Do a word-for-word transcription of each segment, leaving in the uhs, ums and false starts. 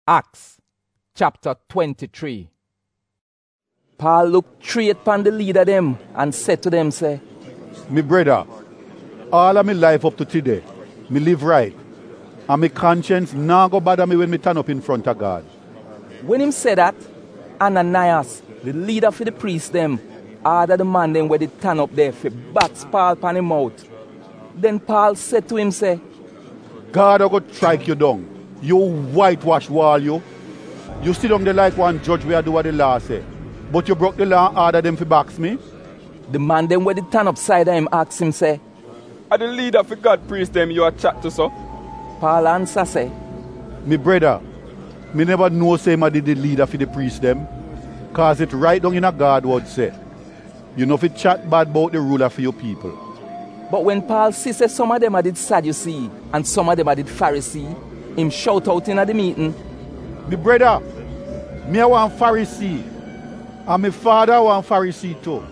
Acts chapter twenty-three. Paul looked straight upon the leader them and said to them, say, "Me brother, all of my life up to today, me live right. And my conscience nah go bother me when me turn up in front of God." When him said that, Ananias, the leader for the priest them, ordered the man them where they turn up there for box Paul upon him mouth. Then Paul said to him, say, "God will go strike you down. You whitewash wall you. You sit down there like one judge where I do what the law say. But you broke the law and ordered them to box me." The man them where they turn upside of him asked him, say, "Are the leader for God priest them you a chat to, so?" Paul answer, say, "Me brother, me never know say I did the leader for the priest them. Cause it right down in a God word say. You know if it chat bad about the ruler for your people." But when Paul see say some of them are did Sadducee and some of them are did Pharisee, him shout out in the meeting, "Me brother, me a one Pharisee. And my father one Pharisee too.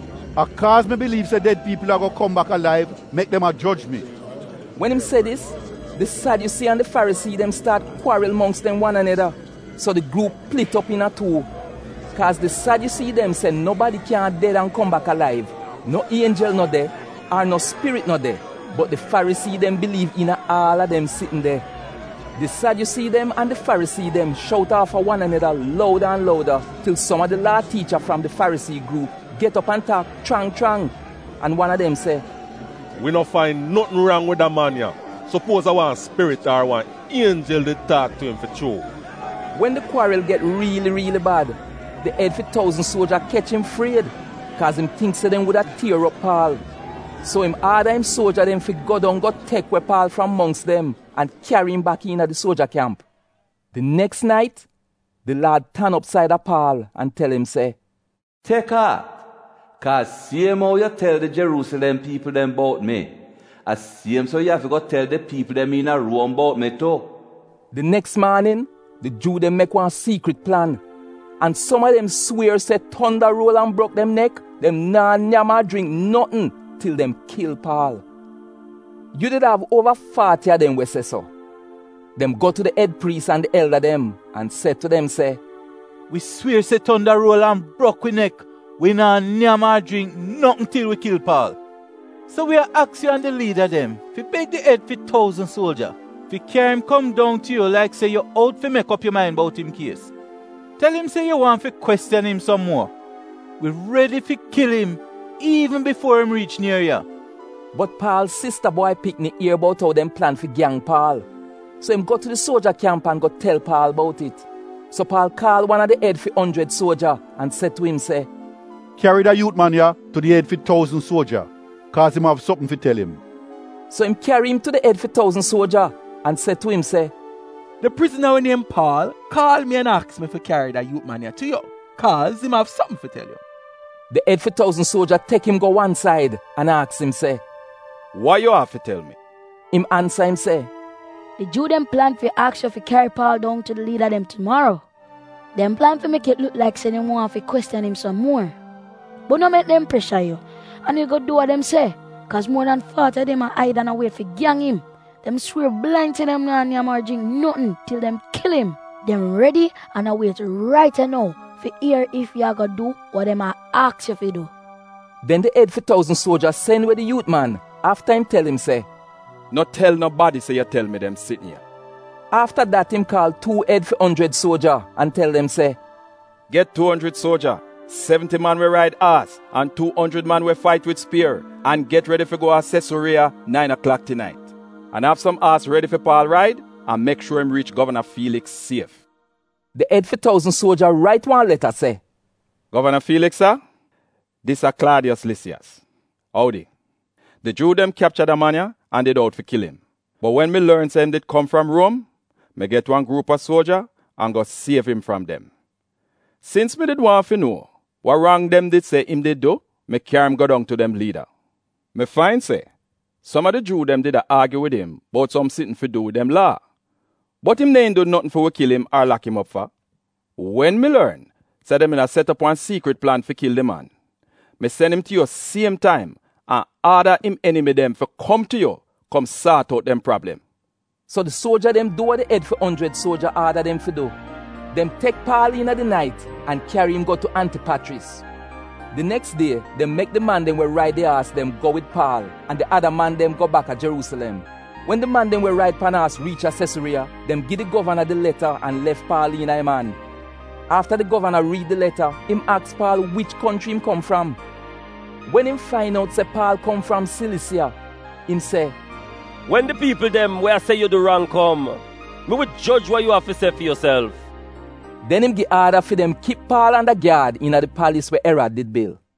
A cause me believe say dead people are going to come back alive, make them a judge me." When him say this, the Sadducee and the Pharisee them start quarrel amongst them one another. So the group split up in a two. Cause the Sadducee them say nobody can dead and come back alive. No angel not there, or no spirit not there. But the Pharisee them believe in all of them sitting there. The Sadducee them and the Pharisee them shout off at one another louder and louder till some of the law teacher from the Pharisee group get up and talk trang trang. And one of them say, "We not find nothing wrong with that man here. Suppose I want spirit or one angel to talk to him for true." When the quarrel get really really bad, the head for thousand soldier catch him afraid, cause him thinks that them would have tear up Paul. So him order him soldier them fi go down go take where Paul from amongst them and carry him back in at the soldier camp. The next night, the lad turn upside of Paul and tell him, say, "Take heart, cause same how you tell the Jerusalem people them about me, as same so you have to go tell the people them in a Rome about me too." The next morning, the Jew them make one secret plan. And some of them swear say thunder roll and broke them neck, them nah nyama drink nothing till them kill Paul. You did have over forty of them we say so. Them go to the head priest and the elder them and said to them, say, "We swear say thunder roll and broke we neck. We nah nyama drink nothing till we kill Paul. So we are ask you and the leader them, fi beg the head for thousand soldier, fi carry him come down to you like say you out fi make up your mind about him case. Tell him say you want fi question him some more. We ready fi kill him even before him reach near you." But Paul's sister boy picnic hear about how them plan for gang Paul. So him go to the soldier camp and go tell Paul about it. So Paul call one of the head for hundred soldier and said to him, say, "Carry the youth man here to the head for thousand soldier, cause him have something to tell him." So him carry him to the head for thousand soldier and said to him, say, "The prisoner named Paul call me and ask me to carry the youth man here to you, cause him have something to tell you." The head for thousand soldier take him go one side and ask him, say, "Why you have to tell me?" Him answer him, say, "The Jew them plan for ask you to carry Paul down to the leader them tomorrow. Them plan for make it look like say them want to question him some more. But no make them pressure you. And you go do what them say. Cause more than forty of them are hide and a wait for gang him. Them swear blind to them now and or drink nothing till them kill him. Them ready and a wait right now for hear if you are gonna do what them are ask you to do." Then the head for thousand soldier send with the youth man after him tell him, say, "Not tell nobody say you tell me them sitting here." After that him call two head for hundred soldier and tell them, say, "Get two hundred soldier, seventy man we ride ass, and two hundred man we fight with spear, and get ready for go to Caesarea nine o'clock tonight. And have some ass ready for Paul ride, and make sure him reach Governor Felix safe." The head for thousand soldier write one letter, say, "Governor Felix, sir, this a Claudius Lysias. Howdy. The Jew them captured a man here and they out for kill him. But when me learn say him did come from Rome, me get one group of soldier and go save him from them. Since me did want to know what wrong them did say him did do, me carry him go down to them leader. Me find say, some of the Jew them did a argue with him about some sitting for do with them law. But him ain't do nothing for we kill him or lock him up for. When me learn, say them in a set up one secret plan for kill the man. Me send him to you same time and order him enemy them for come to you, come sort out them problem. So the soldier them do what the head for hundred soldier order them for do. Them take Paul in at the night and carry him go to Antipatris. The next day, them make the man them will ride the horse them go with Paul, and the other man them go back at Jerusalem. When the man them will ride pan horse reach a Caesarea, them give the governor the letter and left Paul in a man. After the governor read the letter, him ask Paul which country him come from. When him find out say Paul come from Cilicia, him say, when the people them where say you do wrong come, me will judge what you have to say for yourself. Then him give order for them keep Paul under guard in the palace where Herod did build.